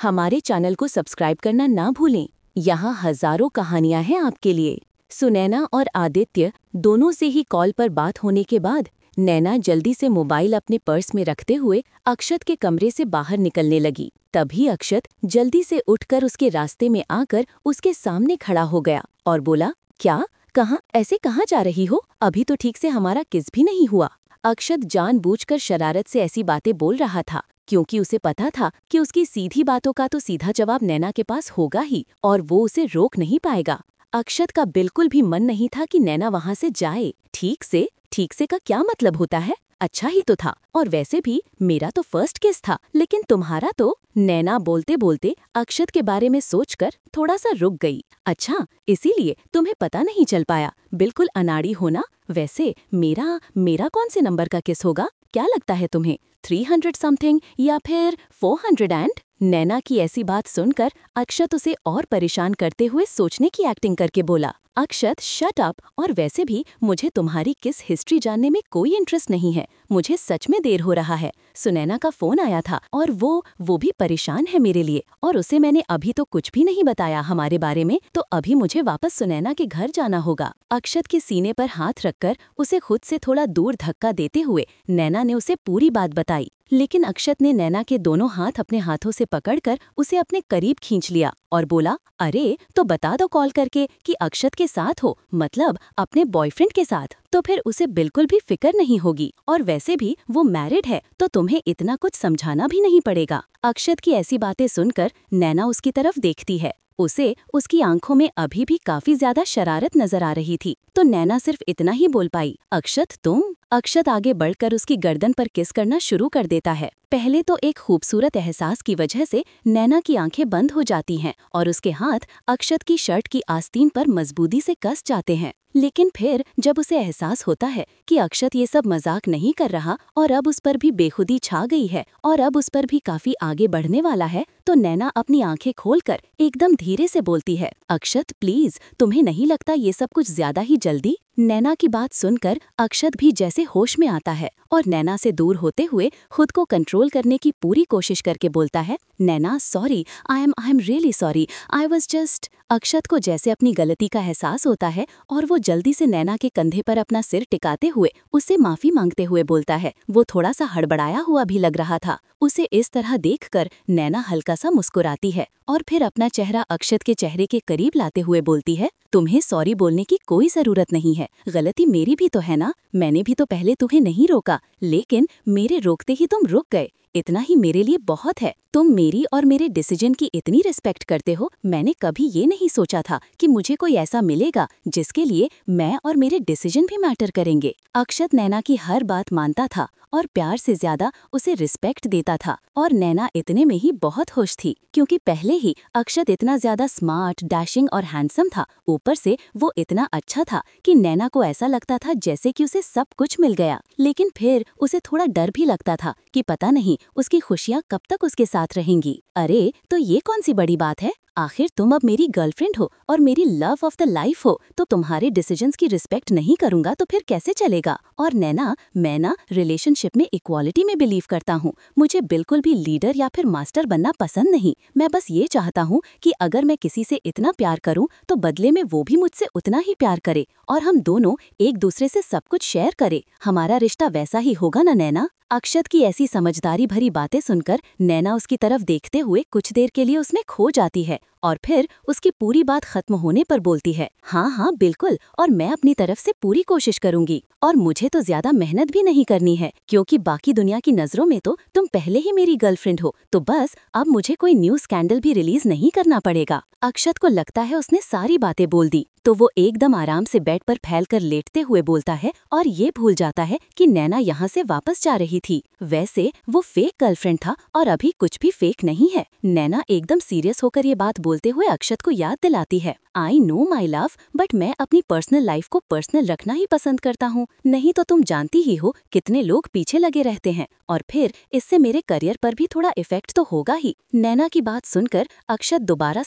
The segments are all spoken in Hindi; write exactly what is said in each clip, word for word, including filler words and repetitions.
हमारे चैनल को सब्सक्राइब करना ना भूलें। यहाँ हजारों कहानियां हैं आपके लिए। सुनैना और आदित्य दोनों से ही कॉल पर बात होने के बाद नैना जल्दी से मोबाइल अपने पर्स में रखते हुए अक्षत के कमरे से बाहर निकलने लगी। तभी अक्षत जल्दी से उठकर उसके रास्ते में आकर उसके सामने खड़ा हो गया और बोला, क्या? कहाँ? ऐसे कहाँ जा रही हो? अभी तो ठीक से हमारा किस भी नहीं हुआ। अक्षत जानबूझकर शरारत से ऐसी बातें बोल रहा था क्योंकि उसे पता था कि उसकी सीधी बातों का तो सीधा जवाब नैना के पास होगा ही और वो उसे रोक नहीं पाएगा। अक्षत का बिल्कुल भी मन नहीं था कि नैना वहां से जाए। ठीक से ठीक से का क्या मतलब होता है? अच्छा ही तो था, और वैसे भी मेरा तो फर्स्ट किस था, लेकिन तुम्हारा तो। नैना बोलते बोलते अक्षत के बारे में सोचकर थोड़ा सा रुक गई। अच्छा, इसीलिए तुम्हें पता नहीं चल पाया। बिल्कुल अनाड़ी होना। वैसे मेरा मेरा कौन से नंबर का किस होगा? क्या लगता है तुम्हें? थ्री हंड्रेड समथिंग या फिर फोर हंड्रेड एंड? नैना की ऐसी बात सुनकर अक्षत उसे और परेशान करते हुए सोचने की एक्टिंग करके बोला, अक्षत शट अप, और वैसे भी मुझे तुम्हारी किस हिस्ट्री जानने में कोई इंटरेस्ट नहीं है। मुझे सच में देर हो रहा है। सुनैना का फोन आया था और वो वो भी परेशान है मेरे लिए, और उसे मैंने अभी तो कुछ भी नहीं बताया हमारे बारे में, तो अभी मुझे वापस सुनैना के घर जाना होगा। अक्षत के सीने पर हाथ रखकर उसे खुद से थोड़ा दूर धक्का देते हुए नैना ने उसे पूरी बात बताई, लेकिन अक्षत ने नैना के दोनों हाथ अपने हाथों से पकड़कर उसे अपने करीब खींच लिया और बोला, अरे तो बता दो कॉल करके कि अक्षत के साथ हो, मतलब अपने बॉयफ्रेंड के साथ, तो फिर उसे बिल्कुल भी फिक्र नहीं होगी, और वैसे भी वो मैरिड है तो तुम्हें इतना कुछ समझाना भी नहीं पड़ेगा। अक्षत की ऐसी बातें सुनकर नैना उसकी तरफ देखती है। उसे उसकी आंखों में अभी भी काफी ज्यादा शरारत नजर आ रही थी, तो नैना सिर्फ इतना ही बोल पाई, अक्षत तुम? अक्षत आगे बढ़कर उसकी गर्दन पर किस करना शुरू कर देता है। पहले तो एक खूबसूरत एहसास की वजह से नैना की आंखें बंद हो जाती हैं और उसके हाथ अक्षत की शर्ट की आस्तीन पर मजबूती से कस जाते हैं, लेकिन फिर जब उसे एहसास होता है कि अक्षत ये सब मजाक नहीं कर रहा और अब उस पर भी बेखुदी छा गई है और अब उस पर भी काफी आगे बढ़ने वाला है, तो नैना अपनी आंखें खोलकर एकदम धीरे से बोलती है, अक्षत प्लीज, तुम्हें नहीं लगता ये सब कुछ ज्यादा ही जल्दी? नैना की बात सुनकर अक्षत भी जैसे होश में आता है और नैना से दूर होते हुए खुद को कंट्रोल करने की पूरी कोशिश करके बोलता है, Naina sorry, I am I am really sorry, I was just. Akshat को जैसे अपनी गलती का एहसास होता है और वो जल्दी से नैना के कंधे पर अपना सिर टिकाते हुए उससे माफी मांगते हुए बोलता है। वो थोड़ा सा हड़बड़ाया हुआ भी लग रहा था। उसे इस तरह देखकर नैना हल्का सा मुस्कुराती है और फिर अपना चेहरा अक्षत के चेहरे के करीब लाते हुए बोलती है, तुम्हें सॉरी बोलने की कोई जरूरत नहीं है, गलती मेरी भी तो है ना। मैंने भी तो पहले तुम्हें नहीं रोका, लेकिन मेरे रोकते ही तुम रुक गए। इतना ही मेरे लिए बहुत है। तुम मेरी और मेरे डिसीजन की इतनी रिस्पेक्ट करते हो। मैंने कभी ये नहीं सोचा था कि मुझे कोई ऐसा मिलेगा जिसके लिए मैं और मेरे डिसीजन भी मैटर करेंगे। अक्षत नैना की हर बात मानता था और प्यार से ज्यादा उसे रिस्पेक्ट देता था, और नैना इतने में ही बहुत खुश थी क्योंकि पहले ही अक्षत इतना ज्यादा स्मार्ट, डैशिंग और हैंडसम था। ऊपर से वो इतना अच्छा था कि नैना को ऐसा लगता था जैसे कि उसे सब कुछ मिल गया। लेकिन फिर उसे थोड़ा डर भी लगता था कि पता नहीं उसकी खुशियाँ कब तक उसके साथ रहेंगी। अरे तो ये कौन सी बड़ी बात है? आखिर तुम अब मेरी गर्लफ्रेंड हो और मेरी लव ऑफ द लाइफ हो, तो तुम्हारे डिसीजंस की रिस्पेक्ट नहीं करूंगा तो फिर कैसे चलेगा? और नैना, मैं ना रिलेशनशिप में इक्वालिटी में बिलीव करता हूँ। मुझे बिल्कुल भी लीडर या फिर मास्टर बनना पसंद नहीं। मैं बस ये चाहता हूँ कि अगर मैं किसी से इतना प्यार करूँ तो बदले में वो भी मुझसे उतना ही प्यार करे और हम दोनों एक दूसरे से सब कुछ शेयर करें। हमारा रिश्ता वैसा ही होगा ना नैना? अक्षत की ऐसी समझदारी भरी बातें सुनकर नैना उसकी तरफ देखते हुए कुछ देर के लिए उसमें खो जाती है और फिर उसकी पूरी बात खत्म होने पर बोलती है, हाँ हाँ बिल्कुल, और मैं अपनी तरफ से पूरी कोशिश करूंगी, और मुझे तो ज्यादा मेहनत भी नहीं करनी है क्योंकि बाकी दुनिया की नजरों में तो तुम पहले ही मेरी गर्लफ्रेंड हो, तो बस अब मुझे कोई न्यू स्कैंडल भी रिलीज नहीं करना पड़ेगा। अक्षत को लगता है उसने सारी बातें बोल दी, तो वो एकदम आराम से बेड पर फैलकर लेटते हुए बोलता है और ये भूल जाता है कि नैना यहाँ से वापस जा रही थी। वैसे वो फेक गर्लफ्रेंड था और अभी कुछ भी फेक नहीं है। नैना एकदम सीरियस होकर ये बात बोलते हुए अक्षत को याद दिलाती है, I know my love, but मैं अपनी पर्सनल लाइफ को पर्सनल रखना ही पसंद करता हूँ। नहीं तो तुम जानती ही हो कितने लोग पीछे लगे रहते हैं, और फिर इससे मेरे करियर पर भी थोड़ा इफेक्ट तो होगा ही। नैना की बात सुनकर अक्षत दोबारा से उठकर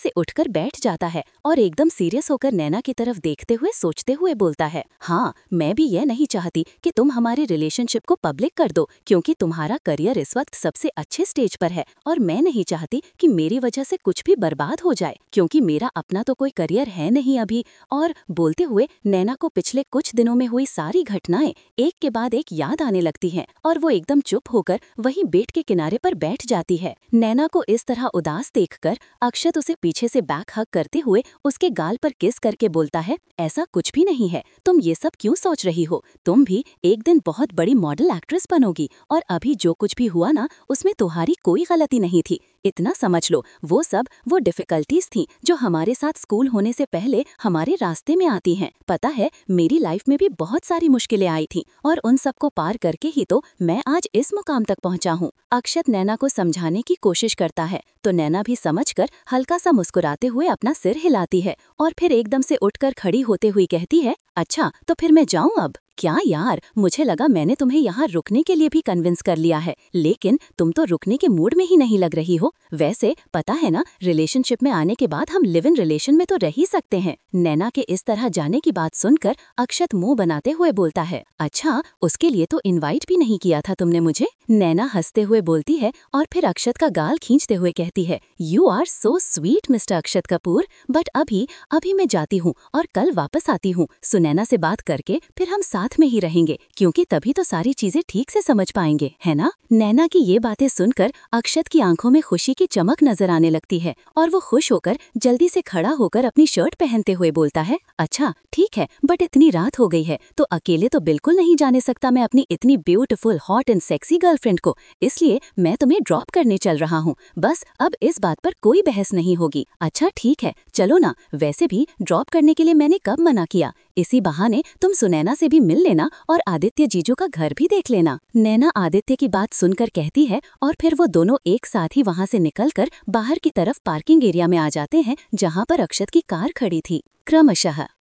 पर बैठ जाता है और एकदम सीरियस होकर नैना की तरफ देखते हुए सोचते हुए बोलता है, हाँ, मैं भी यह नहीं चाहती कि तुम हमारे रिलेशनशिप को पब्लिक कर दो, क्योंकि तुम्हारा करियर इस वक्त सबसे अच्छे स्टेज पर है और मैं नहीं चाहती कि मेरी वजह से कुछ भी बर्बाद हो जाए, क्योंकि मेरा अपना तो कोई करियर है नहीं अभी। और बोलते हुए नैना को पिछले कुछ दिनों में हुई सारी घटनाएं एक के बाद एक याद आने लगती हैं और वो एकदम चुप होकर वहीं बेड के किनारे पर बैठ जाती है। नैना को इस तरह उदास देखकर अक्षत उसे पीछे से बैक हग करते हुए उसके गाल पर किस करके बोलता है, ऐसा कुछ भी नहीं है, तुम ये सब क्यों सोच रही हो? तुम भी एक दिन बहुत बड़ी मॉडल एक्ट्रेस बनोगी और अभी जो कुछ भी हुआ ना, उसमें तुम्हारी कोई गलती नहीं थी। इतना समझ लो, वो सब वो डिफिकल्टीज थी जो हमारे साथ स्कूल होने से पहले हमारे रास्ते में आती हैं। पता है, मेरी लाइफ में भी बहुत सारी मुश्किलें आई थी और उन सबको पार करके ही तो मैं आज इस मुकाम तक पहुंचा हूँ। अक्षत नैना को समझाने की कोशिश करता है तो नैना भी समझकर हल्का सा मुस्कुराते हुए अपना सिर हिलाती है और फिर एकदम से उठकर खड़ी होते हुए कहती है, अच्छा तो फिर मैं जाऊं अब? क्या यार, मुझे लगा मैंने तुम्हें यहाँ रुकने के लिए भी कन्विंस कर लिया है, लेकिन तुम तो रुकने के मूड में ही नहीं लग रही हो। वैसे पता है ना, रिलेशनशिप में आने के बाद हम लिव इन रिलेशन में तो रह ही सकते हैं। नैना के इस तरह जाने की बात सुनकर अक्षत मुंह बनाते हुए बोलता है, अच्छा उसके लिए तो इनवाइट भी नहीं किया था तुमने मुझे? नैना हंसते हुए बोलती है और फिर अक्षत का गाल खींचते हुए कहती है, you are so sweet mister Akshat Kapoor, but अभी अभी मैं जाती हूँ और कल वापस आती हूँ। सुनैना से बात करके फिर हम साथ में ही रहेंगे, क्योंकि तभी तो सारी चीजें ठीक से समझ पाएंगे, है ना? नैना की ये बातें सुनकर अक्षत की आंखों में खुशी की चमक नजर आने लगती है और वो खुश होकर जल्दी से खड़ा होकर अपनी शर्ट पहनते हुए बोलता है, अच्छा ठीक है, बट इतनी रात हो गई है तो अकेले तो बिल्कुल नहीं जाने सकता मैं अपनी इतनी beautiful hot and sexy girlfriend को, इसलिए मैं तुम्हें ड्रॉप करने चल रहा हूँ। बस अब इस बात पर कोई बहस नहीं होगी। अच्छा ठीक है, चलो ना, वैसे भी ड्रॉप करने के लिए मैंने कब मना किया? इसी बहाने तुम सुनैना से भी मिल लेना और आदित्य जीजू का घर भी देख लेना। नैना आदित्य की बात सुनकर कहती है और फिर वो दोनों एक साथ ही वहाँ से निकलकर बाहर की तरफ पार्किंग एरिया में आ जाते हैं, जहाँ पर अक्षत की कार खड़ी थी। क्रमशः